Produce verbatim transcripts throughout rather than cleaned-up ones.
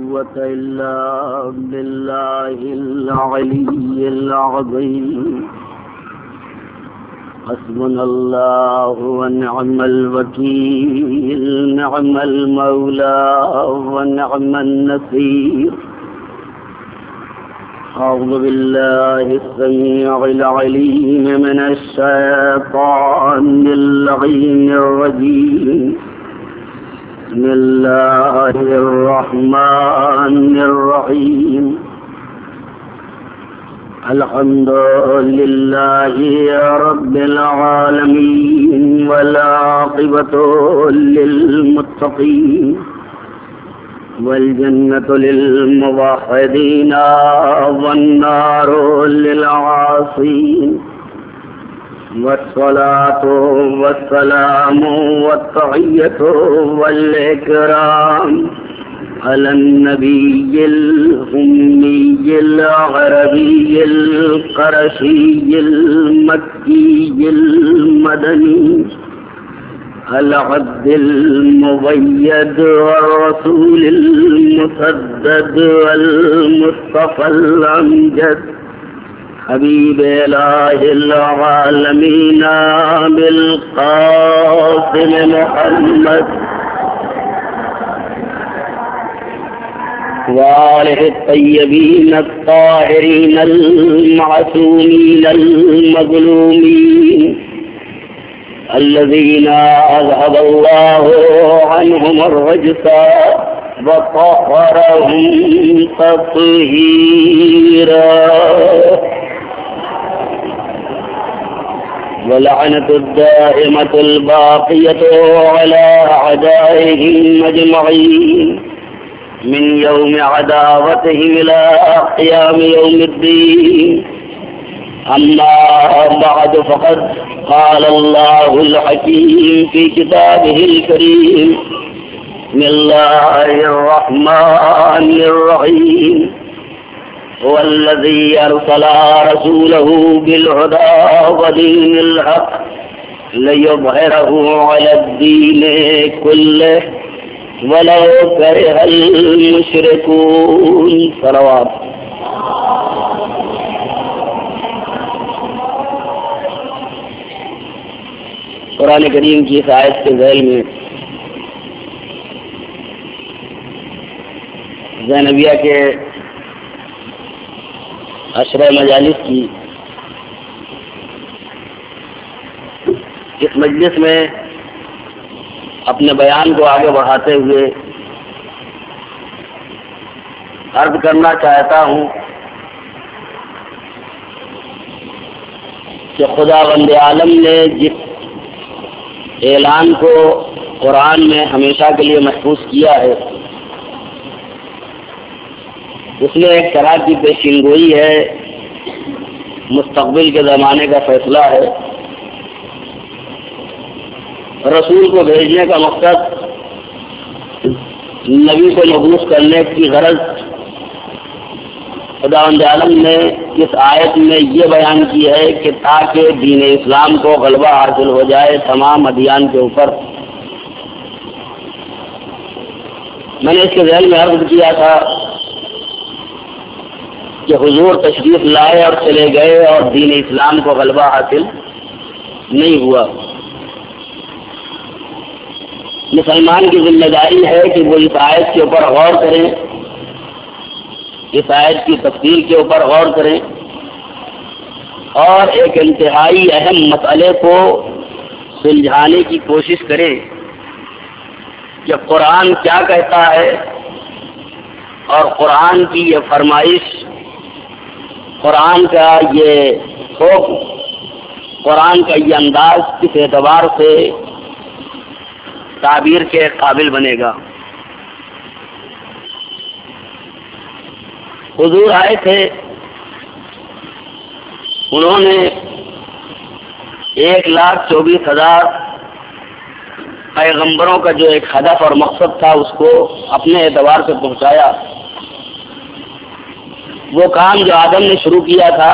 قوة إلا بالله العلي العظيم. حسبنا الله ونعم الوكيل، نعم المولى ونعم النصير. أعوذ بالله السميع العليم من الشيطان اللعين الرجيم. بسم الله الرحمن الرحيم. الحمد لله رب العالمين والعاقبة للمتقين والجنة للموحدين والنار للعاصين. والصلاة والسلام والتحية والإكرام على النبي الأمي العربي القرشي المكي المدني العبد المبيد والرسول المسدد والمصطفى الأمجد حبيب إله العالمين بالقاسم محمد وآله الطيبين الطاهرين المعصومين المظلومين الذين أذهب الله عنهم الرجس وطهرهم تطهيرا. ولعنة الدائمة الباقية على أعدائهم أجمعين من يوم عداوتهم إلى قيام يوم الدين. أما بعد فقد قال الله الحكيم في كتابه الكريم. بسم الله الرحمن الرحيم. هو الذي أرسل رسوله بالهدى ودين الحق ليظهره على الدين كله ولو كره المشركون. صلوات. قرآن کریم کی اس آیت کے ذیل میں زینبیہ کے عشرہ مجالس کی اس مجلس میں اپنے بیان کو آگے بڑھاتے ہوئے عرض کرنا چاہتا ہوں کہ خداوند عالم نے جس اعلان کو قرآن میں ہمیشہ کے لیے محفوظ کیا ہے اس میں ایک طرح کی پیشین گوئی ہے، مستقبل کے زمانے کا فیصلہ ہے. رسول کو بھیجنے کا مقصد نبی کو مبعوث کرنے کی غرض خداوند عالم نے اس آیت میں یہ بیان کی ہے کہ تاکہ دین اسلام کو غلبہ حاصل ہو جائے تمام ادیان کے اوپر. میں نے اس کے ذہن میں عرض کیا تھا کہ حضور تشریف لائے اور چلے گئے اور دین اسلام کو غلبہ حاصل نہیں ہوا. مسلمان کی ذمہ داری ہے کہ وہ اس آیت کے اوپر غور کریں، اس آیت کی تفسیر کے اوپر غور کریں اور ایک انتہائی اہم مسئلے کو سلجھانے کی کوشش کریں کہ قرآن کیا کہتا ہے اور قرآن کی یہ فرمائش، قرآن کا یہ حکم، قرآن کا یہ انداز کس اعتبار سے تعبیر کے قابل بنے گا. حضور آئے تھے، انہوں نے ایک لاکھ چوبیس ہزار پیغمبروں کا جو ایک ہدف اور مقصد تھا اس کو اپنے اعتبار سے پہنچایا. وہ کام جو آدم نے شروع کیا تھا،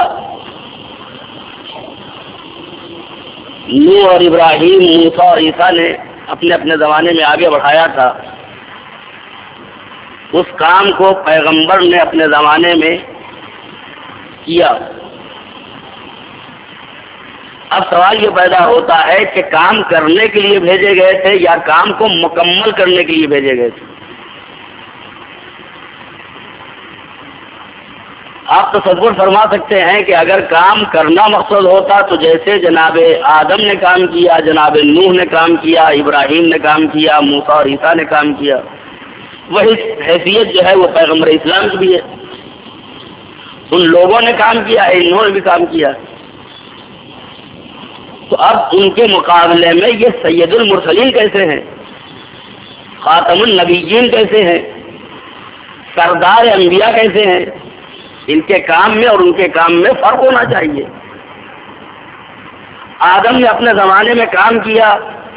نوح اور ابراہیم، موسیٰ اور عیسیٰ نے اپنے اپنے زمانے میں آگے بڑھایا تھا، اس کام کو پیغمبر نے اپنے زمانے میں کیا۔ اب سوال یہ پیدا ہوتا ہے کہ کام کرنے کے لیے بھیجے گئے تھے یا کام کو مکمل کرنے کے لیے بھیجے گئے تھے؟ آپ تصور فرما سکتے ہیں کہ اگر کام کرنا مقصد ہوتا تو جیسے جناب آدم نے کام کیا، جناب نوح نے کام کیا، ابراہیم نے کام کیا، موسیٰ اور عیسیٰ نے کام کیا، وہی حیثیت جو ہے وہ پیغمبر اسلام کی بھی ہے۔ ان لوگوں نے کام کیا ہے، انہوں نے بھی کام کیا۔ تو اب ان کے مقابلے میں یہ سید المرسلین کیسے ہیں، خاتم النبیین کیسے ہیں، سردار انبیاء کیسے ہیں؟ ان کے کام میں اور ان کے کام میں فرق ہونا چاہیے۔ آدم نے اپنے زمانے میں کام کیا،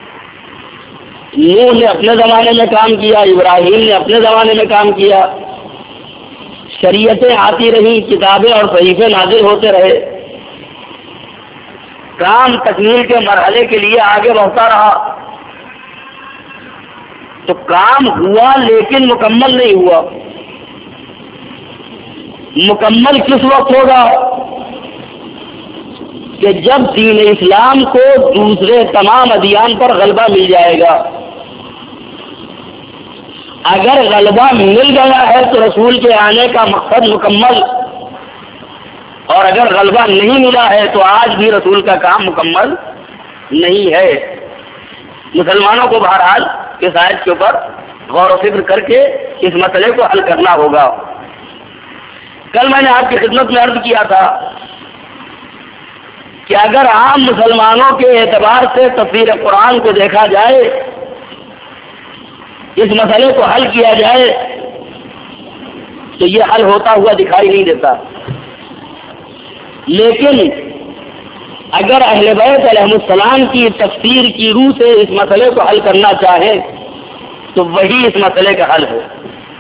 نوح نے اپنے زمانے میں کام کیا، ابراہیم نے اپنے زمانے میں کام کیا، شریعتیں آتی رہی، کتابیں اور صحیفے نازل ہوتے رہے، کام تکمیل کے مرحلے کے لیے آگے بڑھتا رہا، تو کام ہوا لیکن مکمل نہیں ہوا۔ مکمل کس وقت ہوگا؟ کہ جب دین اسلام کو دوسرے تمام ادیان پر غلبہ مل جائے گا۔ اگر غلبہ مل گیا ہے تو رسول کے آنے کا مقصد مکمل، اور اگر غلبہ نہیں ملا ہے تو آج بھی رسول کا کام مکمل نہیں ہے۔ مسلمانوں کو بہرحال اس آیت کے اوپر غور و فکر کر کے اس مسئلے کو حل کرنا ہوگا۔ کل میں نے آپ کی خدمت میں عرض کیا تھا کہ اگر عام مسلمانوں کے اعتبار سے تفسیر قرآن کو دیکھا جائے، اس مسئلے کو حل کیا جائے، تو یہ حل ہوتا ہوا دکھائی نہیں دیتا۔ لیکن اگر اہل بیت علیہ السلام کی تفسیر کی روح سے اس مسئلے کو حل کرنا چاہیں تو وہی اس مسئلے کا حل ہے۔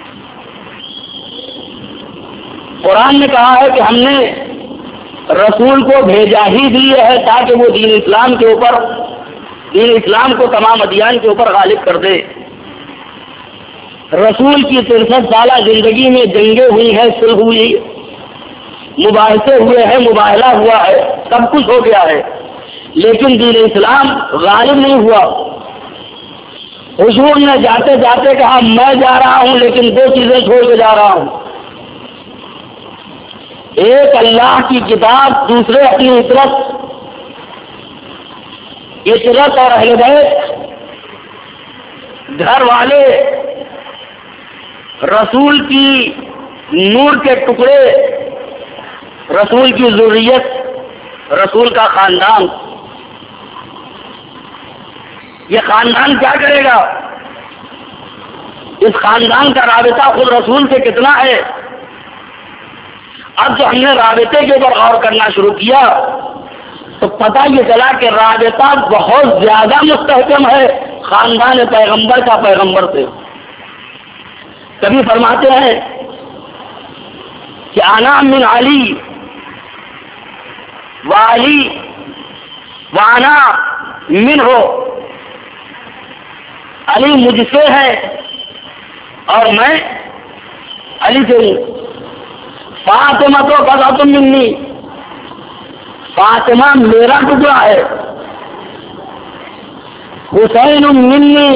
قرآن نے کہا ہے کہ ہم نے رسول کو بھیجا ہی لیے ہے تاکہ وہ دین اسلام کے اوپر، دین اسلام کو تمام ادیان کے اوپر غالب کر دے۔ رسول کی ترسٹھ سالہ زندگی میں جنگیں ہوئی ہیں، صلح ہوئی، مباحثے ہوئے ہیں، مباہلہ ہوا ہے، سب کچھ ہو گیا ہے، لیکن دین اسلام غالب نہیں ہوا۔ حضور نے جاتے جاتے کہا میں جا رہا ہوں لیکن دو چیزیں چھوڑ کے جا رہا ہوں، ایک اللہ کی کتاب، دوسرے اپنی عطرت۔ عطرت اور اہل بیت، گھر والے، رسول کی نور کے ٹکڑے، رسول کی ذریت، رسول کا خاندان۔ یہ خاندان کیا کرے گا؟ اس خاندان کا رابطہ خود رسول سے کتنا ہے؟ اب جو ہم نے رابطے کے اوپر غور کرنا شروع کیا تو پتہ یہ چلا کہ رابطہ بہت زیادہ مستحکم ہے خاندان پیغمبر کا پیغمبر سے۔ کبھی فرماتے ہیں کہ انا من علی وعلی وانا من ہو، علی مجھ سے ہے اور میں علی سے ہوں۔ فاطمہ تو بضعۃ منی، فاطمہ میرا ٹکڑا ہے۔ حسین منی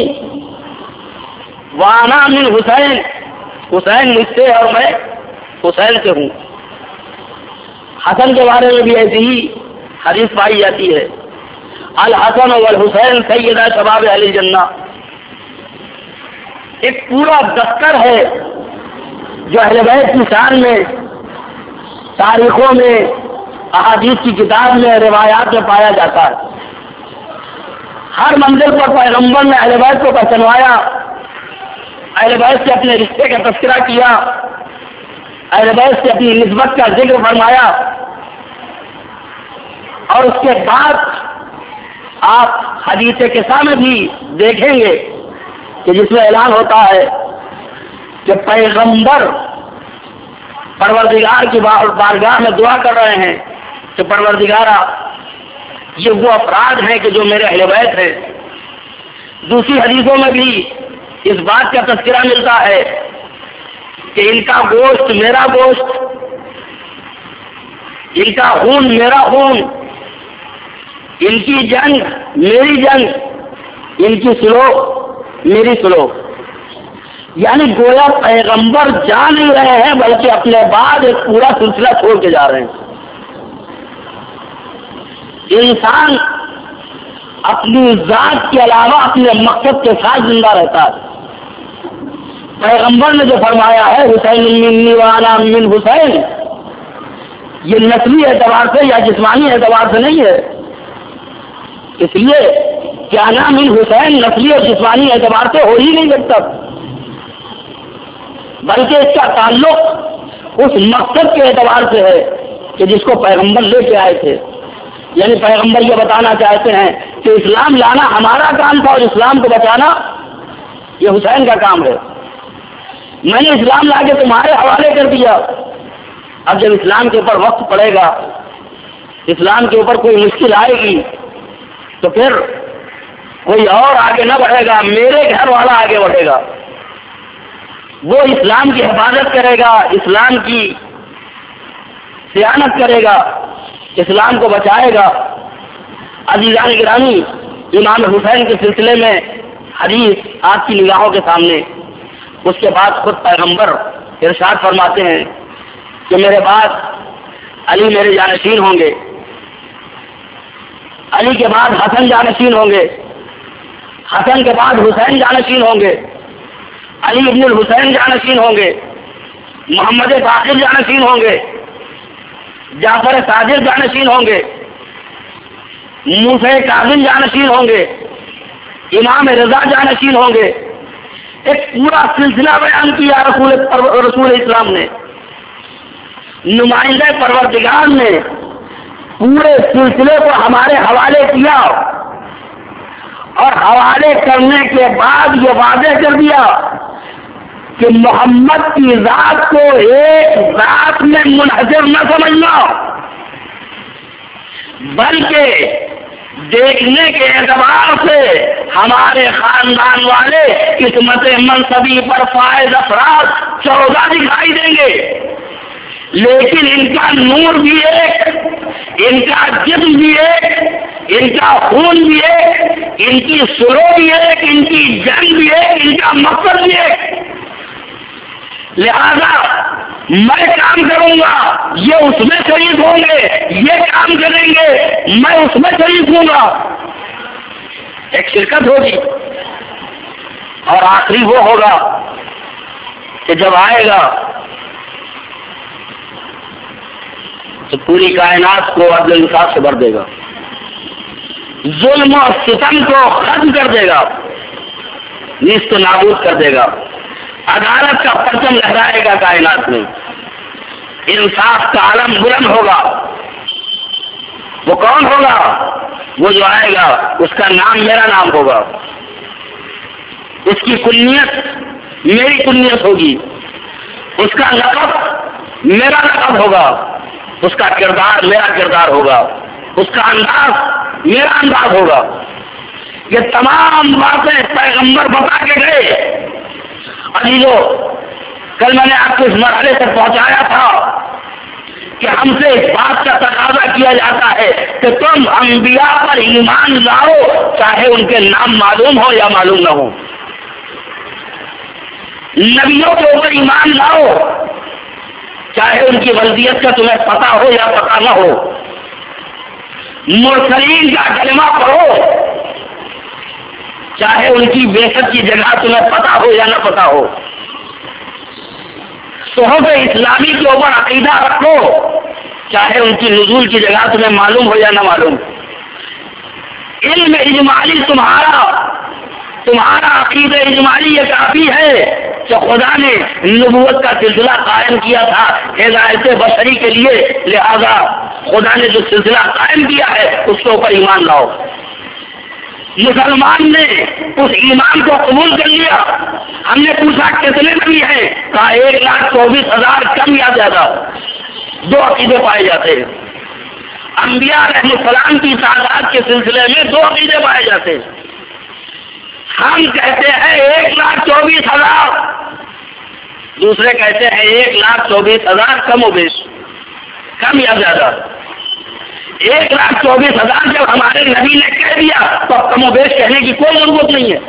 وانا من حسین، حسین مجھ سے اور میں حسین سے ہوں۔ حسن کے بارے میں بھی ایسی ہی حدیث پائی جاتی ہے، الحسن والحسین سیدا شباب اہل الجنہ۔ ایک پورا دفتر ہے جو اہل بیت کی شان میں، تاریخوں میں، احادیث کی کتاب میں، روایات میں پایا جاتا ہے۔ ہر منزل پر پیغمبر نے اہل بیت کو پہچنوایا، اہل بیت سے اپنے رشتے کا تذکرہ کیا، اہل بیت سے اپنی نسبت کا ذکر فرمایا، اور اس کے بعد آپ حدیث قصہ میں بھی دیکھیں گے کہ جس میں اعلان ہوتا ہے کہ پیغمبر پروردگار کی بارگاہ میں دعا کر رہے ہیں کہ پروردگارا یہ وہ افراد ہیں کہ جو میرے اہل بیت ہیں۔ دوسری حدیثوں میں بھی اس بات کا تذکرہ ملتا ہے کہ ان کا گوشت میرا گوشت، ان کا خون میرا خون، ان کی جنگ میری جنگ، ان کی سلو میری سلو. یعنی گویا پیغمبر جا نہیں رہے ہیں بلکہ اپنے بعد ایک پورا سلسلہ چھوڑ کے جا رہے ہیں. انسان اپنی ذات کے علاوہ اپنے مقصد کے ساتھ زندہ رہتا ہے. پیغمبر نے جو فرمایا ہے حسین منی وانا من حسین، یہ نسلی اعتبار سے یا جسمانی اعتبار سے نہیں ہے. اس لیے کیا نام من حسین نسلی اور جسمانی اعتبار سے ہو ہی نہیں سکتا، بلکہ اس کا تعلق اس مقصد کے اعتبار سے ہے کہ جس کو پیغمبر لے کے آئے تھے. یعنی پیغمبر یہ بتانا چاہتے ہیں کہ اسلام لانا ہمارا کام تھا اور اسلام کو بچانا یہ حسین کا کام ہے. میں نے اسلام لا کے تمہارے حوالے کر دیا، اب جب اسلام کے اوپر وقت پڑے گا، اسلام کے اوپر کوئی مشکل آئے گی تو پھر کوئی اور آگے نہ بڑھے گا، میرے گھر والا آگے بڑھے گا. وہ اسلام کی حفاظت کرے گا، اسلام کی صیانت کرے گا، اسلام کو بچائے گا. عزیزان گرامی، امام حسین کے سلسلے میں حدیث آپ کی نگاہوں کے سامنے. اس کے بعد خود پیغمبر ارشاد فرماتے ہیں کہ میرے بعد علی میرے جانشین ہوں گے، علی کے بعد حسن جانشین ہوں گے، حسن کے بعد حسین جانشین ہوں گے، علی ابن الحسین جانشین ہوں گے، محمد باقر جانشین ہوں گے، جعفر صادق جانشین ہوں گے، موسیٰ کاظم جانشین ہوں گے، امام رضا جانشین ہوں گے. ایک پورا سلسلہ بیان کیا رسول رسول اسلام نے، نمائندہ پروردگار نے پورے سلسلے کو ہمارے حوالے کیا اور حوالے کرنے کے بعد یہ واضح کر دیا کہ محمد کی ذات کو ایک ذات میں منحصر نہ سمجھنا، بلکہ دیکھنے کے اعتبار سے ہمارے خاندان والے قسمت منصبی پر فائز افراد چودہ دکھائی دیں گے، لیکن ان کا نور بھی ایک، ان کا جسم بھی ایک، ان کا خون بھی ایک، ان کی سرو بھی ایک، ان کی جنگ بھی ایک، ان کا مقصد بھی ایک. لہذا میں کام کروں گا یہ اس میں شریک ہوں گے، یہ کام کریں گے میں اس میں شریک ہوں گا. ایک شرکت ہوگی اور آخری وہ ہوگا کہ جب آئے گا تو پوری کائنات کو عدل انصاف سے بھر دے گا، ظلم و ستم کو ختم کر دے گا، نیست و نابود کر دے گا، عدالت کا پرچم لہرائے گا کائنات میں، انصاف کا علم بلند ہوگا. وہ کون ہوگا؟ وہ جو آئے گا اس کا نام میرا نام ہوگا، اس کی کنیت میری کنیت ہوگی، اس کا لقب میرا لقب ہوگا، اس کا کردار میرا کردار ہوگا، اس کا انداز میرا انداز ہوگا. یہ تمام باتیں پیغمبر بتا کے گئے. عزیزو، کل میں نے آپ کو اس مرحلے تک پہنچایا تھا کہ ہم سے اس بات کا تقاضا کیا جاتا ہے کہ تم انبیاء پر ایمان لاؤ چاہے ان کے نام معلوم ہو یا معلوم نہ ہو. نبیوں کے اوپر ایمان لاؤ چاہے ان کی ولدیت کا تمہیں پتا ہو یا پتا نہ ہو. مرسلین کا کلمہ پڑھو چاہے ان کی بیست کی جگہ تمہیں پتا ہو یا نہ پتا ہو. صحف اسلامی کے اوپر عقیدہ رکھو چاہے ان کی نزول کی جگہ تمہیں معلوم ہو یا نہ معلوم. علم اجمالی تمہارا تمہارا عقیدہ اجمالی یہ کافی ہے کہ خدا نے نبوت کا سلسلہ قائم کیا تھا ہدایت بشری کے لیے، لہذا خدا نے جو سلسلہ قائم کیا ہے اس کے اوپر ایمان لاؤ. مسلمان نے اس ایمان کو قبول کر لیا. ہم نے پوچھا کتنے نبی ہیں؟ کہا ایک لاکھ چوبیس ہزار کم یا زیادہ. دو عقیدے پائے جاتے ہیں. انبیاء علیہ السلام کی تعداد کے سلسلے میں دو عقیدے پائے جاتے ہیں. ہم کہتے ہیں ایک لاکھ چوبیس ہزار دوسرے کہتے ہیں ایک لاکھ چوبیس ہزار کم و بیش، کم یا زیادہ؟ ایک لاکھ چوبیس ہزار جب ہمارے نبی نے کہہ دیا تو اب کم و بیش کہنے کی کوئی ضرورت نہیں ہے.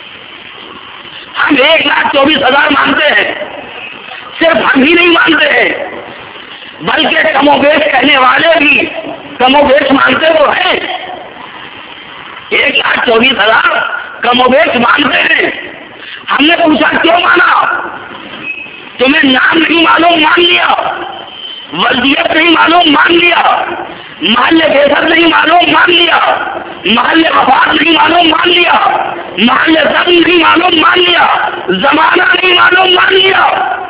ہم ایک لاکھ چوبیس ہزار مانتے ہیں. صرف ہم ہی نہیں مانتے ہیں بلکہ کم و بیش کہنے والے بھی کم و بیش مانتے تو ہیں. ایک لاکھ چوبیس ہزار کم و بیش مانتے ہیں. ہم نے پوچھا کیوں مانا؟ تمہیں نام نہیں معلوم مان لیا، وردیت نہیں معلوم مان لیا، محل بیسر نہیں معلوم مان لیا، محل وفات نہیں معلوم مان لیا، محل زم نہیں معلوم مان لیا، زمانہ نہیں معلوم مان لیا.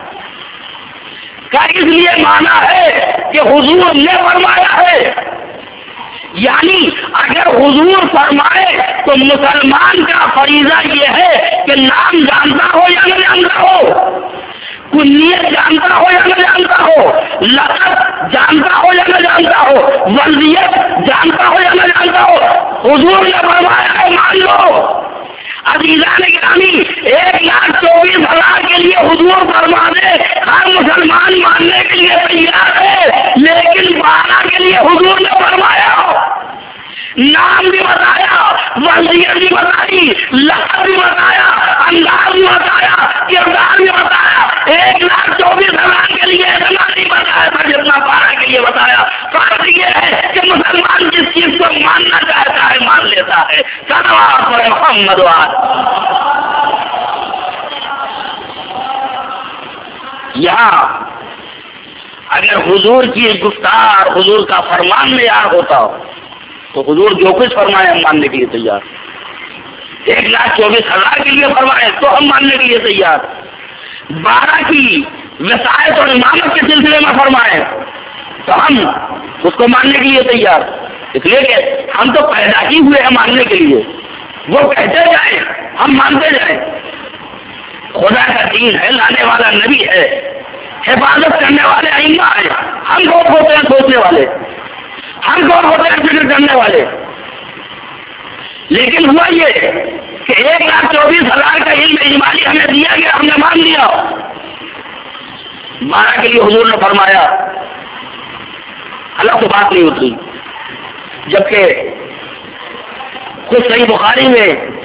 کیا اس لیے مانا ہے کہ حضور نے فرمایا ہے؟ یعنی اگر حضور فرمائے تو مسلمان کا فریضہ یہ ہے کہ نام جانتا ہو یا نہ جانتا ہو، کنیت جانتا ہو یا نہ جانتا ہو، لقب جانتا ہو یا نہ جانتا ہو، وردیت جانتا ہو یا نہ جانتا ہو، حضور نے فرمایا ہے مان لو. عزیزان گرامی، ایک لاکھ چوبیس ہزار کے لیے حضور فرما دے ہر مسلمان ماننے کے لیے تیار ہے، لیکن بارہ کے لیے حضور نے فرمایا، نام بھی بتایا، وردیت بھی بتائی، لقب بھی بتایا، انداز بھی بتایا، کردار بھی بتایا. ایک لاکھ چوبیس ہزار کے لیے اتنا نہیں بتایا تھا جتنا بارہ کے لیے بتایا. فرق یہ ہے کہ مسلمان جس چیز کو ماننا چاہتا ہے مان لیتا ہے. صلوات پر محمد وعلى. یہاں اگر حضور کی گفتار، حضور کا فرمان معیار ہوتا ہو تو حضور جو کچھ فرمائے ہم ماننے کے لیے تیار. ایک لاکھ چوبیس ہزار کے لیے فرمائے تو ہم ماننے کے لیے تیار. بارہ کی وسائط اور امامت کے سلسلے میں فرمائے تو ہم اس کو ماننے کے لیے تیار. اس لیے کہ ہم تو پیدا ہی ہوئے ہیں ماننے کے لیے. وہ کہتے جائیں ہم مانتے جائیں. خدا کا دین ہے، لانے والا نبی ہے، حفاظت کرنے والے ائمہ ہیں. ہم لوگ ہوتے ہیں سوچنے والے، ہم لوگ ہوتے ہیں فکر کرنے والے. لیکن ہوا یہ کہ ایک لاکھ چوبیس ہزار کا علم اجمالی ہمیں دیا گیا، ہم نے مان لیا. بارہ کے لیے حضور نے فرمایا، الگ تو بات نہیں اتری. جبکہ کچھ صحیح بخاری میں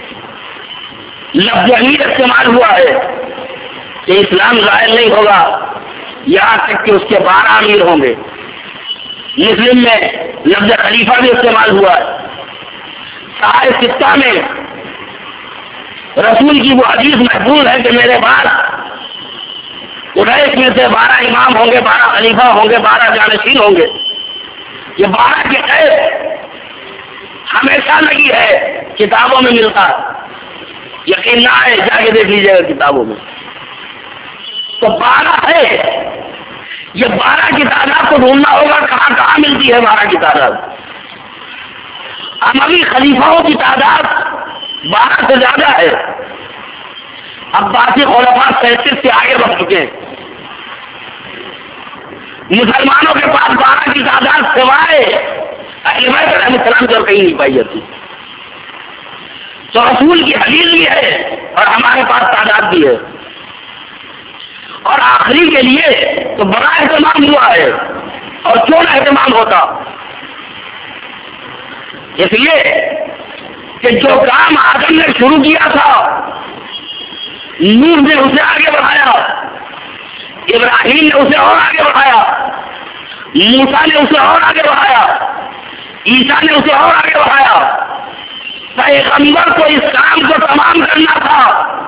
لفظ امیر استعمال ہوا ہے کہ اسلام ظاہر نہیں ہوگا یہاں تک کہ اس کے بارہ امیر ہوں گے. مسلم میں لفظ خلیفہ بھی استعمال ہوا ہے. صحائف ستہ میں رسول کی وہ حدیث محفوظ ہے کہ میرے بعد اٹھائیس میں سے بارہ امام ہوں گے، بارہ خلیفہ ہوں گے، بارہ جانشین ہوں گے. یہ بارہ کی قید ہمیشہ لگی ہے، کتابوں میں ملتا. یقین نہ آئے جا کے دیکھ لیجیے گا کتابوں میں. تو بارہ ہے. یہ بارہ کی تعداد کو ڈھونڈنا ہوگا کہاں کہاں ملتی ہے بارہ کی تعداد. اموی خلیفاؤں کی تعداد بارہ سے زیادہ ہے. عباسی خلفاء سینتیس سے آگے بڑھ چکے ہیں. مسلمانوں کے پاس بارہ کی تعداد سوائے اہل بیت علیہ السلام جو کہیں نہیں پائی جاتی. تو رسول کی حدیث بھی ہے اور ہمارے پاس تعداد بھی ہے. اور آخری کے لیے تو بڑا اہتمام ہوا ہے. اور کیوں نہ اہتمام ہوتا؟ اس لیے کہ جو کام آدم نے شروع کیا تھا نوح نے اسے آگے بڑھایا، ابراہیم نے اسے اور آگے بڑھایا، موسیٰ نے اسے اور آگے بڑھایا، عیسیٰ نے اسے اور آگے بڑھایا. پیغمبر کو اس کام کو تمام کرنا تھا،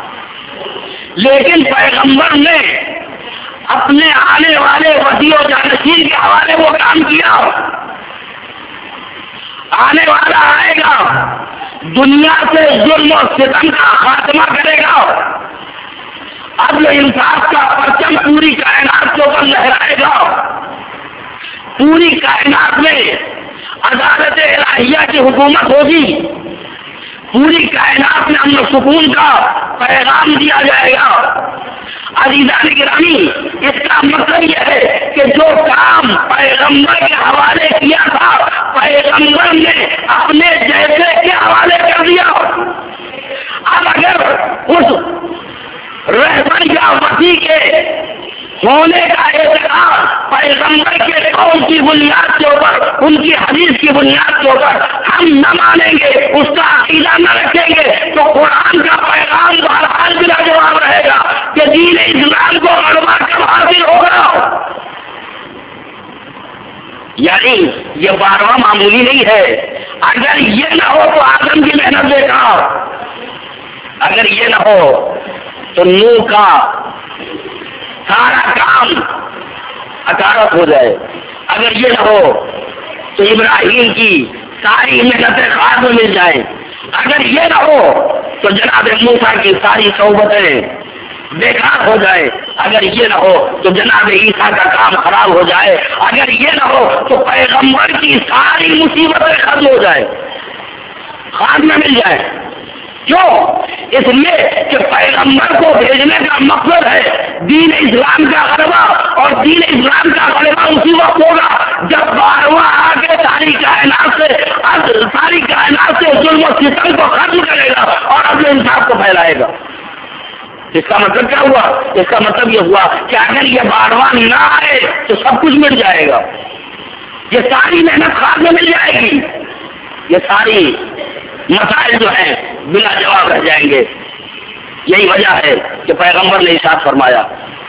لیکن پیغمبر نے اپنے آنے والے وصی و جانشین کے حوالے وہ کام کیا. آنے والا آئے گا، دنیا سے ظلم و ستم کا خاتمہ کرے گا، عدل و انصاف کا پرچم پوری کائنات کے اوپر لہرائے گا. پوری کائنات میں عدالت الہیہ کی حکومت ہوگی. پوری کائنات میں امن و سکون کا پیغام دیا جائے گا. عزیزان گرامی، اس کا مطلب یہ ہے کہ جو کام پیغمبر کے حوالے کیا تھا پیغمبر نے اپنے جیسے کے حوالے کر دیا. اب اگر اس رہبر یا وسیع کے ہونے کا اعتراض پیغمبر کے قول کی بنیاد کے اوپر، ان کی حدیث کی بنیاد کے اوپر ہم نہ مانیں گے، اس کا عقیدہ نہ رکھیں گے، تو قرآن کا پیغام بہرحال بلا جواب رہے گا کہ دین اسلام کو غلبہ کب حاصل ہوگا۔ یعنی یہ بارہواں معمولی نہیں ہے۔ اگر یہ نہ ہو تو آدم کی محنت بیکار، اگر یہ نہ ہو تو نوح کا سارا کام اکارت ہو جائے، اگر یہ نہ ہو تو ابراہیم کی ساری محنتیں خاص میں مل جائیں، اگر یہ نہ ہو تو جناب موسیٰ کی ساری صحبتیں بیکار ہو جائے، اگر یہ نہ ہو تو جناب عیسیٰ کا کام خراب ہو جائے، اگر یہ نہ ہو تو پیغمبر کی ساری مصیبتیں ختم ہو جائے، خاص میں مل جائے۔ کیوں؟ اس لیے کہ پیغمبر کو بھیجنے کا مقصد ہے دین اسلام کا غلبہ، اور دین اسلام کا غلبہ اسی وقت ہوگا جب بارہواں آ کے ساری کائنات سے ساری کائنات سے ظلم و ستم کو ختم کرے گا اور اپنے انصاف کو پھیلائے گا۔ اس کا مطلب کیا ہوا؟ اس کا مطلب یہ ہوا کہ اگر یہ بارہواں نہ آئے تو سب کچھ مل جائے گا، یہ ساری محنت خاص میں مل جائے گی، یہ ساری مسائل جو ہیں بلا جواب رہ جائیں گے۔ یہی وجہ ہے کہ پیغمبر نے ارشاد فرمایا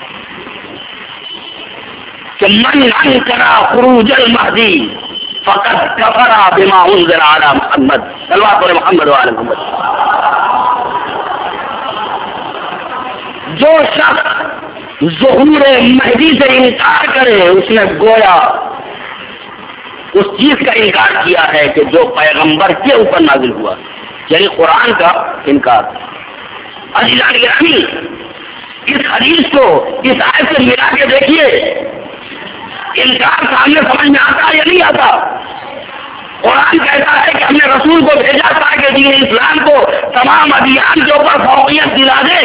کہ من انکر خروج المہدی فقد کفر بما انزل علی محمد صلی اللہ علیہ محمد وعلی محمد۔ جو شخص ظہور مہدی سے انکار کرے اس نے گویا اس چیز کا انکار کیا ہے کہ جو پیغمبر کے اوپر نازل ہوا، یعنی قرآن کا انکار۔ عزیزان گرامی، اس حدیث کو اس آیت سے ملا کے دیکھیے، انکار سامنے سمجھ میں آتا یا نہیں آتا؟ قرآن کہتا ہے کہ ہم نے رسول کو بھیجا تھا کہ دین اسلام کو تمام ادیان کے اوپر فوقیت دلا دے۔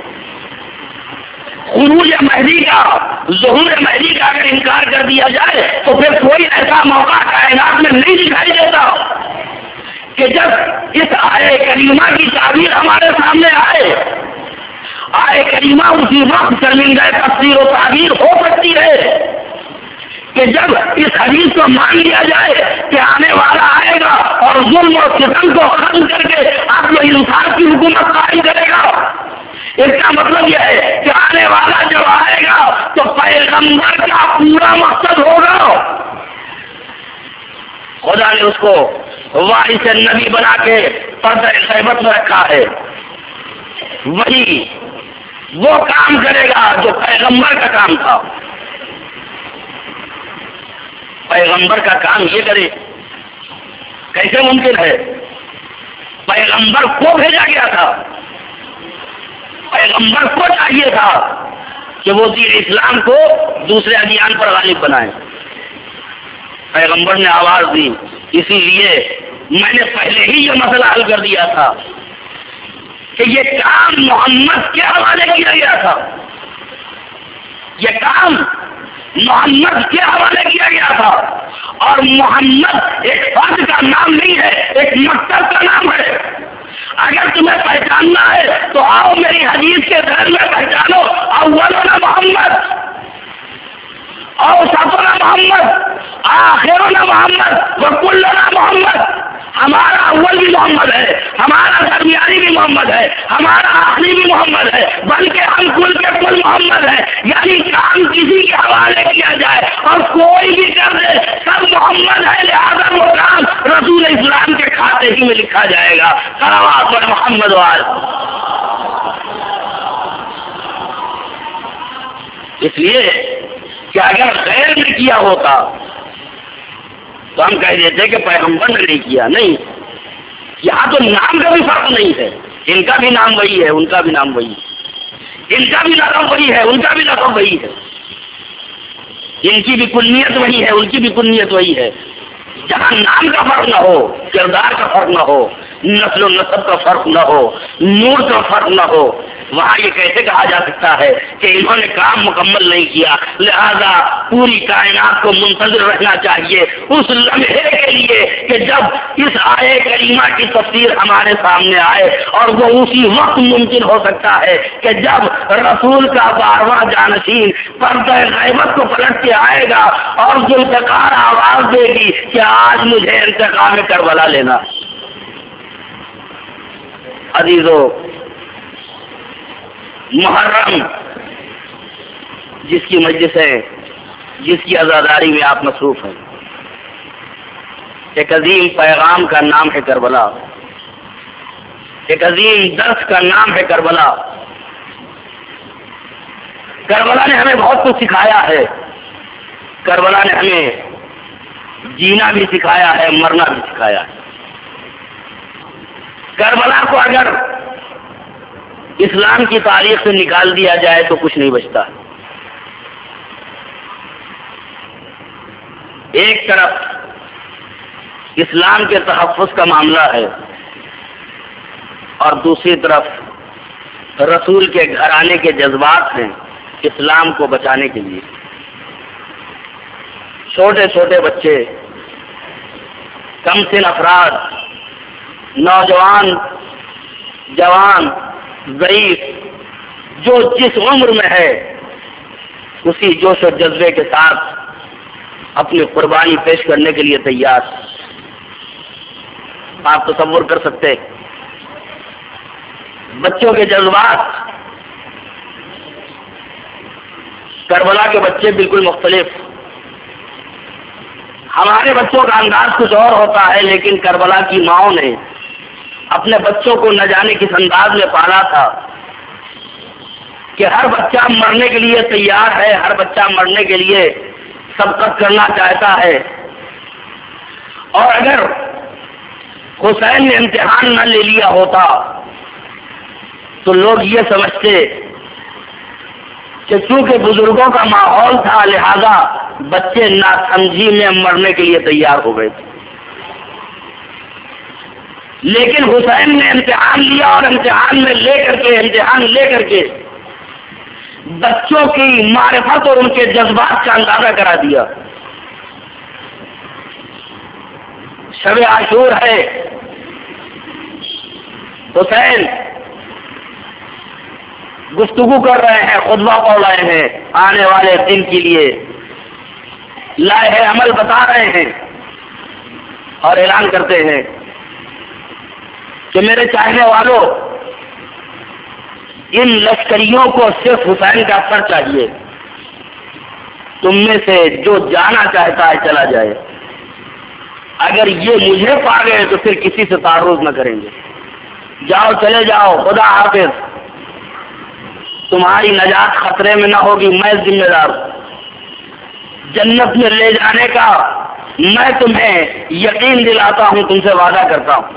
خروج مہدی کا، ظہور مہدی کا اگر انکار کر دیا جائے تو پھر کوئی ایسا موقع کائنات میں نہیں دکھائی دیتا کہ جب اس آئے کریمہ کی تعبیر ہمارے سامنے آئے۔ آئے کریمہ اسی وقت شرمندہ تفسیر و تعبیر ہو سکتی ہے کہ جب اس حدیث کو مان لیا جائے کہ آنے والا آئے گا اور ظلم اور ستم کو ختم کر کے عدل و انصاف کی حکومت قائم کرے گا۔ اس کا مطلب یہ ہے کہ آنے والا جب آئے گا تو پیغمبر کا پورا مقصد ہوگا۔ خدا نے اس کو وارث نبی بنا کے پردہ غیبت میں رکھا ہے، وہی وہ کام کرے گا جو پیغمبر کا کام تھا۔ پیغمبر کا کام یہ کرے، کیسے ممکن ہے؟ پیغمبر کو بھیجا گیا تھا، پیغمبر کو چاہیے تھا کہ وہ دین اسلام کو دوسرے ادیان پر غالب بنائے۔ پیغمبر نے آواز دی، اسی لیے میں نے پہلے ہی یہ مسئلہ حل کر دیا تھا کہ یہ کام محمد کے حوالے کیا گیا تھا، یہ کام محمد کے حوالے کیا گیا تھا، اور محمد ایک فرد کا نام نہیں ہے، ایک مکتب کا نام ہے۔ اگر تمہیں پہچاننا ہے تو آؤ میری حدیث کے ذہن میں پہچانو، اولنا محمد، اوسطنا محمد، آخرنا محمد، وکلنا محمد۔ ہمارا اول بھی محمد ہے، ہمارا درمیانی بھی محمد ہے، ہمارا آخری بھی محمد ہے، بلکہ ہم کل کے کل محمد ہے۔ یعنی کام کسی کے حوالے کیا جائے اور کوئی بھی کر دے سب محمد ہے، لہذا وہ کام رسول اسلام کے کھاتے ہی میں لکھا جائے گا۔ صلوات پر محمد وال۔ اس لیے کہ اگر غیر نے کیا ہوتا تو ہم کہہ دیتے کہ پیغمبر نے نہیں کیا۔ نہیں، یہاں تو نام کا بھی فرق نہیں ہے، ان کا بھی نام وہی ہے، ان کا بھی نام وہی ہے، ان کا بھی لقب وہی ہے، ان کا بھی لقب وہی ہے، ان کی بھی کنیت وہی ہے، ان کی بھی کنیت وہی ہے۔ جہاں نام کا فرق نہ ہو، کردار کا فرق نہ ہو، نسل و نسب کا فرق نہ ہو، نور کا فرق نہ ہو، وہاں یہ کیسے کہا جا سکتا ہے کہ انہوں نے کام مکمل نہیں کیا؟ لہذا پوری کائنات کو منتظر رہنا چاہیے اس لمحے کے لیے کہ جب اس آیے کریمہ کی تفسیر ہمارے سامنے آئے، اور وہ اسی وقت ممکن ہو سکتا ہے کہ جب رسول کا بارواں جانشین پردہ غیبت کو پلٹ کے آئے گا اور ذوالفقار آواز دے گی کہ آج مجھے انتقام کربلا لینا۔ عزیزو، محرم جس کی مجلس ہے، جس کی عزاداری میں آپ مصروف ہیں، ایک عظیم پیغام کا نام ہے کربلا، ایک عظیم درس کا نام ہے کربلا۔ کربلا نے ہمیں بہت کچھ سکھایا ہے، کربلا نے ہمیں جینا بھی سکھایا ہے، مرنا بھی سکھایا ہے۔ کربلا کو اگر اسلام کی تاریخ سے نکال دیا جائے تو کچھ نہیں بچتا۔ ایک طرف اسلام کے تحفظ کا معاملہ ہے اور دوسری طرف رسول کے گھرانے کے جذبات ہیں اسلام کو بچانے کے لیے۔ چھوٹے چھوٹے بچے، کم سن افراد، نوجوان، جوان، ضعیف، جو جس عمر میں ہے اسی جوش و جذبے کے ساتھ اپنی قربانی پیش کرنے کے لیے تیار۔ آپ تصور کر سکتے بچوں کے جذبات، کربلا کے بچے بالکل مختلف۔ ہمارے بچوں کا انداز کچھ اور ہوتا ہے، لیکن کربلا کی ماؤں نے اپنے بچوں کو نہ جانے کس انداز میں پالا تھا کہ ہر بچہ مرنے کے لیے تیار ہے، ہر بچہ مرنے کے لیے سبقت کرنا چاہتا ہے۔ اور اگر حسین نے امتحان نہ لے لیا ہوتا تو لوگ یہ سمجھتے کہ چونکہ بزرگوں کا ماحول تھا لہذا بچے ناسمجھی میں مرنے کے لیے تیار ہو گئے تھے۔ لیکن حسین نے امتحان لیا اور امتحان میں لے کر کے امتحان لے کر کے بچوں کی معرفت اور ان کے جذبات کا اندازہ کرا دیا۔ شب عاشور ہے، حسین گفتگو کر رہے ہیں، خطبہ پڑھ رہے ہیں آنے والے دن کے لیے، لائحہ عمل بتا رہے ہیں اور اعلان کرتے ہیں کہ میرے چاہنے والوں، ان لشکریوں کو صرف حسین کا سر چاہیے، تم میں سے جو جانا چاہتا ہے چلا جائے، اگر یہ مجھے پا گئے تو پھر کسی سے تعارض نہ کریں گے، جاؤ چلے جاؤ، خدا حافظ، تمہاری نجات خطرے میں نہ ہوگی، میں ذمہ دار ہوں، جنت میں لے جانے کا میں تمہیں یقین دلاتا ہوں، تم سے وعدہ کرتا ہوں۔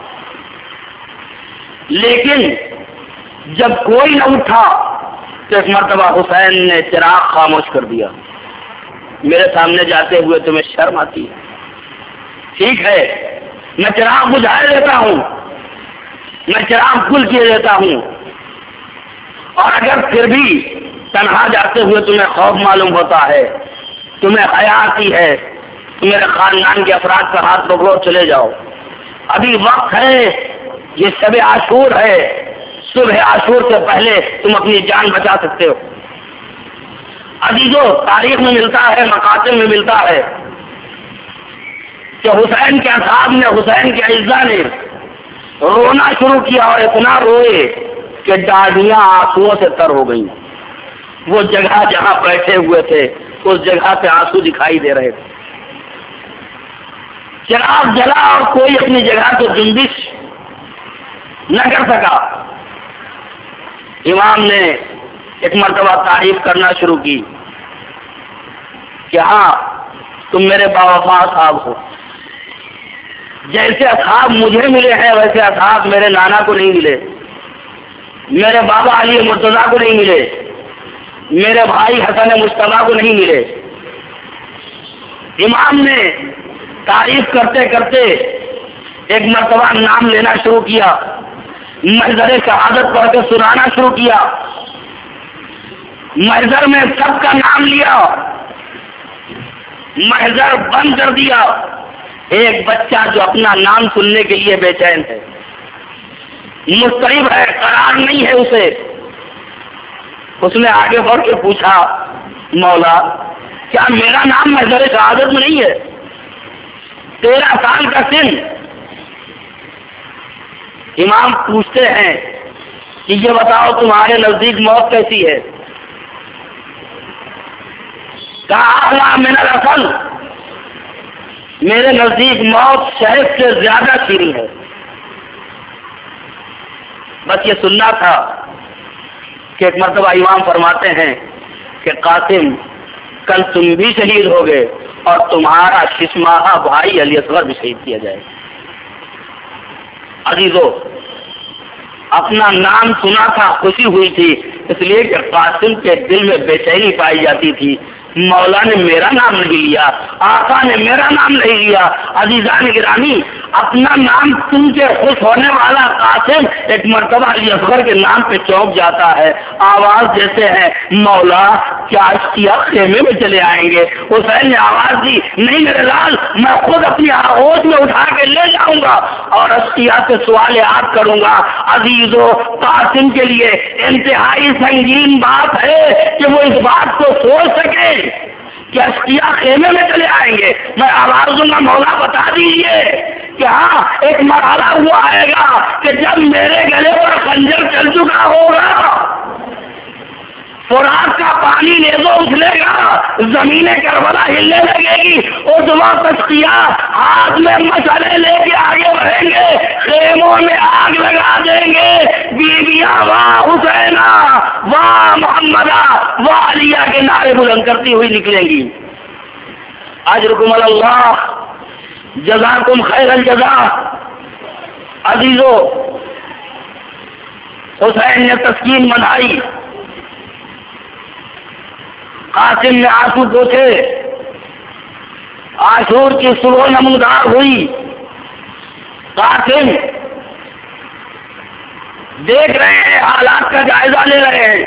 لیکن جب کوئی نہ اٹھا تو ایک مرتبہ حسین نے چراغ خاموش کر دیا۔ میرے سامنے جاتے ہوئے تمہیں شرم آتی ہے؟ ٹھیک ہے، میں چراغ بجھائے دیتا ہوں، میں چراغ کھل کیے دیتا ہوں، اور اگر پھر بھی تنہا جاتے ہوئے تمہیں خوف معلوم ہوتا ہے، تمہیں حیا آتی ہے، تو میرے خاندان کے افراد کا ہاتھ پکڑو، چلے جاؤ، ابھی وقت ہے، یہ شب عاشور ہے، صبح عاشور سے پہلے تم اپنی جان بچا سکتے ہو۔ عزیزو، تاریخ میں ملتا ہے، مقاتل میں ملتا ہے کہ حسین کے اصحاب نے، حسین کے اعزاء نے رونا شروع کیا اور اتنا روئے کہ ڈاڑیاں آنسوؤں سے تر ہو گئیں۔ وہ جگہ جہاں بیٹھے ہوئے تھے اس جگہ پہ آنسو دکھائی دے رہے تھے۔ چراغ جلا اور کوئی اپنی جگہ سے جنبش نہ کر سکا۔ امام نے ایک مرتبہ تعریف کرنا شروع کی کہ ہاں تم میرے باوفا اصحاب ہو، جیسے اصحاب مجھے ملے ہیں ویسے اصحاب میرے نانا کو نہیں ملے، میرے بابا علی مرتضیٰ کو نہیں ملے، میرے بھائی حسن مجتبیٰ کو نہیں ملے۔ امام نے تعریف کرتے کرتے ایک مرتبہ نام لینا شروع کیا محضر شہادت پڑھ کے سنانا شروع کیا. محضر میں سب کا نام لیا، محضر بند کر دیا. ایک بچہ جو اپنا نام سننے کے لیے بے چین ہے، مضطرب ہے، قرار نہیں ہے اسے. اس نے آگے بڑھ کے پوچھا، مولا کیا میرا نام محضر شہادت میں نہیں ہے؟ تیرہ سال کا سن. امام پوچھتے ہیں کہ یہ بتاؤ تمہارے نزدیک موت کیسی ہے؟ کہا من الاصل، میرے نزدیک موت شہد سے زیادہ شیریں ہے. بس یہ سننا تھا کہ ایک مرتبہ امام فرماتے ہیں کہ قاسم کل تم بھی شہید ہو گئے اور تمہارا ششماہا بھائی علی اصغر بھی شہید کیا جائے. عزیزو، اپنا نام سنا تھا، خوشی ہوئی تھی، اس لیے کہ قاسم کے دل میں بے چینی پائی جاتی تھی. مولا نے میرا نام نہیں لیا، آقا نے میرا نام نہیں لیا. عزیزان گرامی، اپنا نام سن کے خوش ہونے والا قاسم ایک مرتبہ علی اصغر کے نام پہ چونک جاتا ہے. آواز دیتے ہیں، مولا کیا اشتیاق خیمے میں چلے آئیں گے؟ حسین نے آواز دی، نہیں میرے لال، میں خود اپنی آغوش میں اٹھا کے لے جاؤں گا اور اشتیاق سے سوال یاد کروں گا. عزیزو، قاسم کے لیے انتہائی سنگین بات ہے کہ وہ اس بات کو سوچ سکے کہ اشتیاق خیمے میں چلے آئیں گے. میں آواز دوں گا، مولا بتا دیجیے کہ ہاں ایک مرحلہ وہ آئے گا کہ جب میرے گلے پر خنجر چل چکا ہوگا، فرات کا پانی نیزو اچھلے گا، زمین کربلا ہلنے لگے گی، اس وقت اشتیاق ہاتھ میں مشعلیں لے کے آگے بڑھیں گے، خیموں میں آگ لگا دیں گے. بیویاں واہ حسینہ، واہ محمدہ، واہ علیہ کے نعرے بلند کرتی ہوئی نکلیں گی. اجرکم اللہ، جزاکم خیر الجزا. عزیزو، حسین نے تسکین منائی، قاسم نے آنسو پوچھے. عاشور کی صبح نمودار ہوئی. قاسم دیکھ رہے ہیں، حالات کا جائزہ لے رہے ہیں.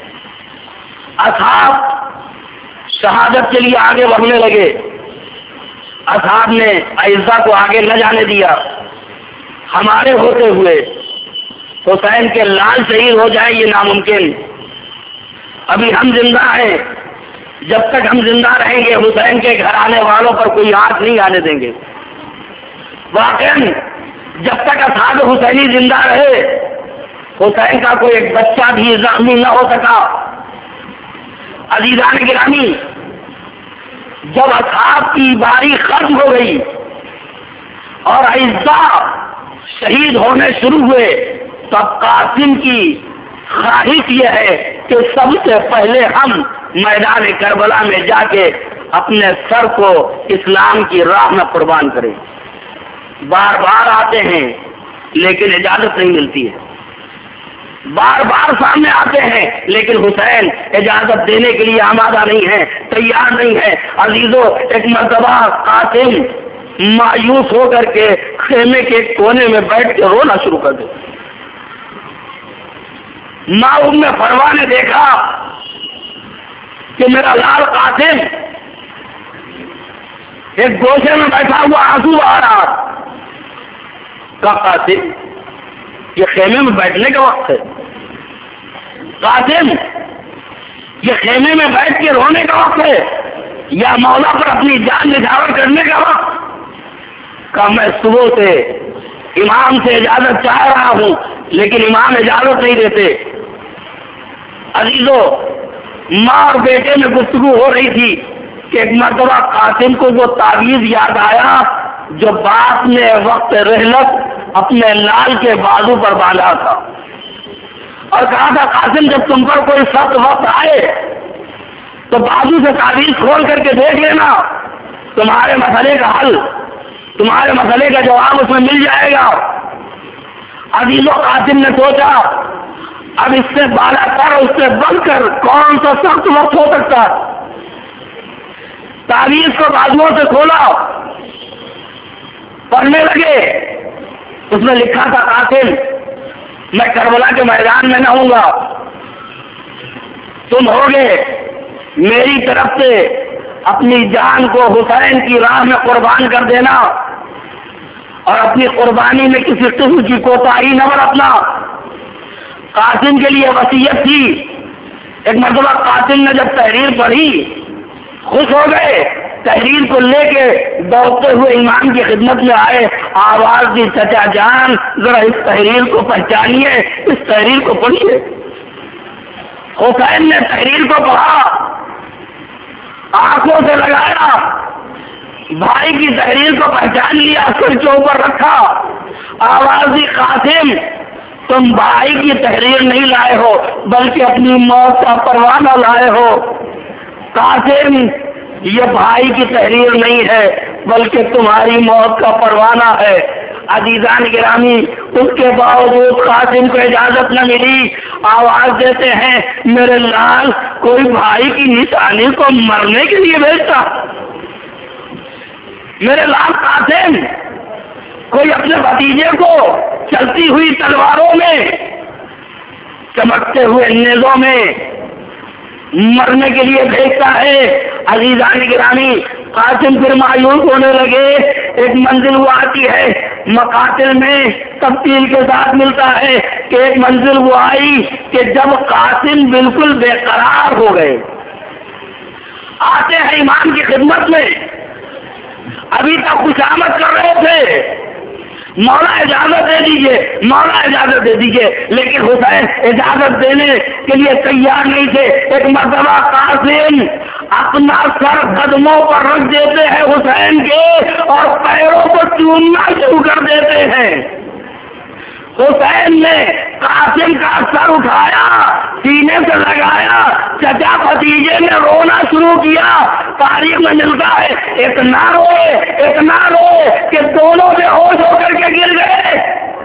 اصحاب شہادت کے لیے آگے بڑھنے لگے. اصحاب نے اعزا کو آگے نہ جانے دیا. ہمارے ہوتے ہوئے حسین کے لال شہید ہو جائیں یہ ناممکن. ابھی ہم زندہ ہیں، جب تک ہم زندہ رہیں گے حسین کے گھر آنے والوں پر کوئی ہاتھ نہیں آنے دیں گے. واقعی جب تک اصحاب حسینی زندہ رہے حسین کا کوئی ایک بچہ بھی زخمی نہ ہو سکا. عزیزان گرامی، جب اصحاب کی باری ختم ہو گئی اور اعزا شہید ہونے شروع ہوئے، تب قاسم کی خواہش یہ ہے کہ سب سے پہلے ہم میدان کربلا میں جا کے اپنے سر کو اسلام کی راہ میں قربان کریں. بار بار آتے ہیں لیکن اجازت نہیں ملتی ہے، بار بار سامنے آتے ہیں لیکن حسین اجازت دینے کے لیے آمادہ نہیں ہے، تیار نہیں ہے. عزیزو، ایک مرتبہ قاسم مایوس ہو کر کے خیمے کے کونے میں بیٹھ کے رونا شروع کر دے. ماں ام فروا نے دیکھا کہ میرا لال قاسم ایک گوشے میں بیٹھا ہوا آنسو آ رہا. کا قاسم یہ خیمے میں بیٹھنے کا وقت ہے؟ قاسم یہ خیمے میں بیٹھ کے رونے کا وقت ہے یا مولا پر اپنی جان نچھاور کرنے کا وقت؟ کہ میں صبح سے امام سے اجازت چاہ رہا ہوں لیکن امام اجازت نہیں دیتے. عزیزو، ماں اور بیٹے میں گفتگو ہو رہی تھی کہ ایک مرتبہ قاسم کو وہ تعویذ یاد آیا جو باپ نے وقت رحلت اپنے لال کے بازو پر باندھا تھا اور کہا تھا قاسم جب تم پر کوئی سخت وقت آئے تو بازو سے تعویذ کھول کر کے دیکھ لینا، تمہارے مسئلے کا حل، تمہارے مسئلے کا جواب اس میں مل جائے گا. عزیزو، قاسم نے سوچا اب اس سے بالا کر اس سے بڑھ کر کون سا سخت وقت ہو سکتا. تعویذ کو بازوؤں سے کھولا، پڑھنے لگے. اس میں لکھا تھا قاسم میں کربلا کے میدان میں نہ ہوں گا، تم ہوگے میری طرف سے اپنی جان کو حسین کی راہ میں قربان کر دینا اور اپنی قربانی میں کسی قسم کی کوتاہی نہ برتنا۔ قاسم کے لیے وصیت تھی۔ ایک مرتبہ قاسم نے جب تحریر پڑھی خوش ہو گئے، تحریر کو لے کے دوڑتے ہوئے امام کی خدمت میں آئے، آواز دی چچا جان ذرا اس تحریر کو پہچانیے، اس تحریر کو پڑھیے۔ حسین نے تحریر کو پڑھا، آنکھوں سے لگایا، بھائی کی تحریر کو پہچان لیا، سر کے اوپر رکھا، آواز دی قاسم تم بھائی کی تحریر نہیں لائے ہو بلکہ اپنی موت کا پروانہ لائے ہو۔ قاسم یہ بھائی کی تحریر نہیں ہے بلکہ تمہاری موت کا پروانہ ہے۔ عزیزان گرامی، اس کے باوجود قاسم کو اجازت نہ ملی، آواز دیتے ہیں میرے لال کوئی بھائی کی نشانی کو مرنے کے لیے بھیجتا، میرے لال قاسم کوئی اپنے بھتیجے کو چلتی ہوئی تلواروں میں چمکتے ہوئے نیزوں میں مرنے کے لیے بھیجتا ہے۔ عزیزان گرامی، قاسم پھر مایوس ہونے لگے۔ ایک منزل وہ آتی ہے مقاتل میں تبدیل کے ساتھ ملتا ہے کہ ایک منزل وہ آئی کہ جب قاسم بالکل بے قرار ہو گئے، آتے ہیں امام کی خدمت میں، ابھی تک خوشامد کر رہے تھے، مولا اجازت دے دیجئے، مولا اجازت دے دیجئے، لیکن حسین اجازت دینے کے لیے تیار نہیں تھے۔ ایک مرتبہ قاسم اپنا سر قدموں پر رکھ دیتے ہیں حسین کے اور پیروں کو چومنا شروع کر دیتے ہیں۔ حسین نے قاسم کا سر اٹھایا، سینے سے لگایا، چچا بھتیجے نے رونا شروع کیا۔ تاریخ میں ملتا ہے اتنا روئے اتنا روئے کہ دونوں بے ہوش ہو کر کے گر گئے۔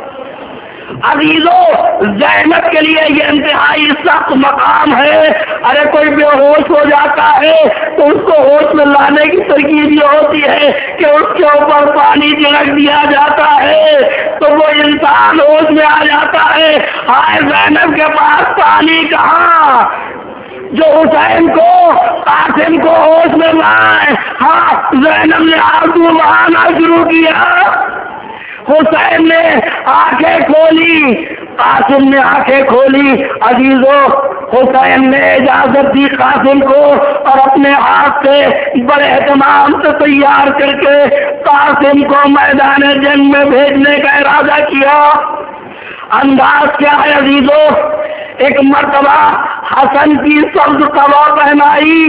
عزیزوں، زینب کے لیے یہ انتہائی سخت مقام ہے۔ ارے کوئی بے ہوش ہو جاتا ہے تو اس کو ہوش میں لانے کی ترکیب یہ ہوتی ہے کہ اس کے اوپر پانی چھڑک دیا جاتا ہے تو وہ انسان ہوش میں آ جاتا ہے۔ ہائے زینب کے پاس پانی کہاں جو حسین کو قاسم کو ہوش میں لائے۔ ہاں، زینب نے آنسو بہانا شروع کیا، حسین نے آنکھیں کھولی، قاسم نے آنکھیں کھولی۔ عزیزوں، حسین نے اجازت دی قاسم کو اور اپنے ہاتھ سے بڑے اہتمام سے تیار کر کے قاسم کو میدان جنگ میں بھیجنے کا ارادہ کیا۔ انداز کیا ہے عزیزوں؟ ایک مرتبہ حسن کی سبز قبا پہنائی،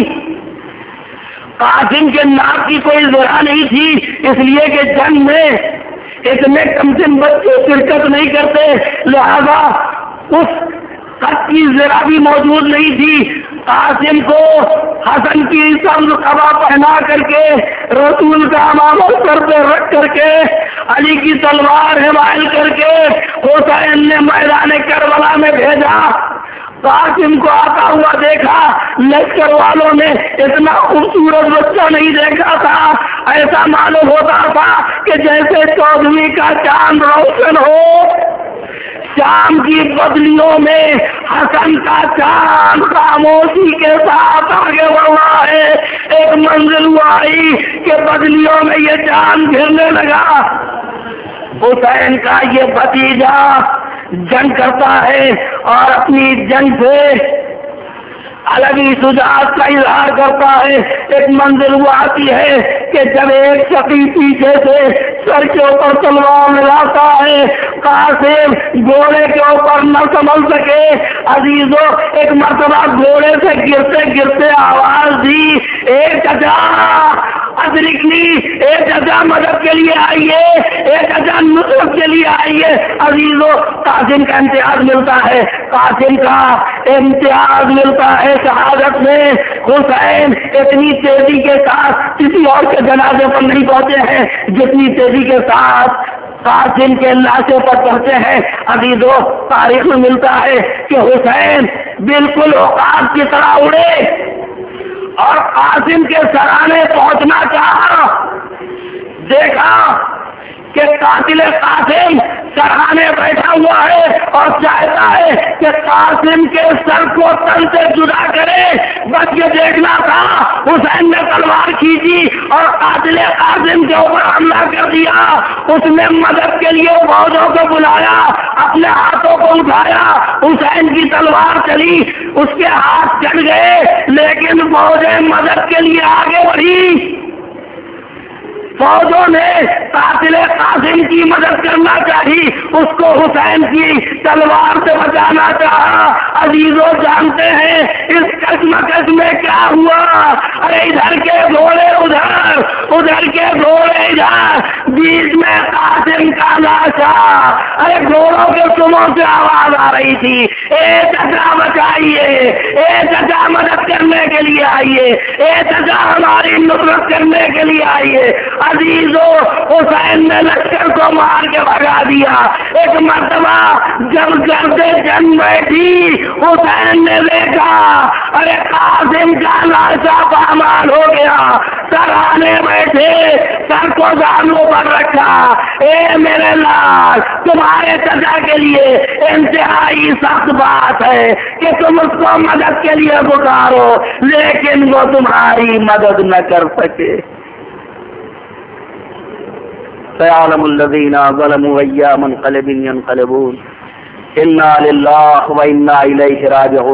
قاسم کے ناک کی کوئی ذرا نہیں تھی، اس لیے کہ جنگ میں اتنے کم سن بچے شرکت نہیں کرتے، لہذا اس خط کی ذرا بھی موجود نہیں تھی۔ قاسم کو حسن کی سبز قبا پہنا کر کے، رسول کا امامہ سر پہ رکھ کر کے، علی کی تلوار حمائل کر کے حسین نے میدان کربلا میں بھیجا۔ قاسم کو آتا ہوا دیکھا، لشکر والوں نے اتنا خوبصورت بچہ نہیں دیکھا تھا، ایسا معلوم ہوتا تھا کہ جیسے چودھویں کا چاند روشن ہو۔ شام کی بدلیوں میں حسن کا چاند خاموشی کے ساتھ آگے بڑھ رہا ہے۔ ایک منزل وہ آئی کہ بدلیوں میں یہ چاند گھرنے لگا۔ حسین کا یہ بھتیجا جنگ کرتا ہے اور اپنی جنگ سے الگ ہی شجاعت کا اظہار کرتا ہے۔ ایک منزل وہ آتی ہے کہ جب ایک شقی پیچھے سے سر کے اوپر تلوار ملاتا ہے، قاسم گھوڑے کے اوپر نہ سنبھل سکے۔ عزیزوں، ایک مرتبہ گھوڑے سے گرتے گرتے آواز دی، اے چچا ادرکنی، اے چچا مدد کے لیے آئیے، اے چچا نصرت کے لیے آئیے۔ عزیزوں، قاسم کا امتیاز ملتا ہے، قاسم کا امتیاز ملتا ہے شہادت میں۔ حسین اتنی تیزی کے ساتھ کسی اور کے جنازے پر نہیں پہنچے ہیں جتنی تیزی کے ساتھ قاسم کے لاشوں پر پہنچے ہیں۔ عزیزوں، تاریخ میں ملتا ہے کہ حسین بالکل عقاب کی طرح اڑے اور قاسم کے سرانے پہنچنا چاہا، دیکھا کہ قاتل قاسم سراہنے بیٹھا ہوا ہے اور چاہتا ہے کہ قاسم کے سر کو تن سے جدا کرے، بس یہ دیکھنا تھا حسین نے تلوار کھینچی اور قاتل قاسم کے اوپر حملہ کر دیا۔ اس نے مدد کے لیے فوجوں کو بلایا، اپنے ہاتھوں کو اٹھایا، حسین کی تلوار چلی، اس کے ہاتھ کٹ گئے، لیکن فوجیں مدد کے لیے آگے بڑھی۔ فوجوں نے قاتل قاسم کی مدد کرنا چاہی، اس کو حسین کی تلوار سے بچانا چاہا۔ عزیزوں جانتے ہیں اس کشمکش میں کیا ہوا؟ ارے ادھر کے گھوڑے ادھر، ادھر کے گھوڑے ادھر، بیچ میں قاسم کا لاشا۔ ارے گھوڑوں کے سموں سے آواز آ رہی تھی، اے چچا بچائیے، اے چچا مدد کرنے کے لیے آئیے، اے چچا ہماری نصرت کرنے کے لیے آئیے۔ عزیزوں حسین نے لشکر کو مار کے بھگا دیا۔ ایک مرتبہ جب گردے جنگ بیٹھی، حسین نے دیکھا ارے قاسم کا لاشا پامال ہو گیا، سراہنے بیٹھے، سر کو زانوں پر رکھا۔ اے میرے لال، تمہارے چچا کے لیے انتہائی سخت بات ہے کہ تم اس کو مدد کے لیے پکارو، لیکن وہ تمہاری مدد نہ کر سکے۔ سيعلم الذين ظلموا أيّ منقلب ينقلبون إنا لله وإنا إليه راجعون۔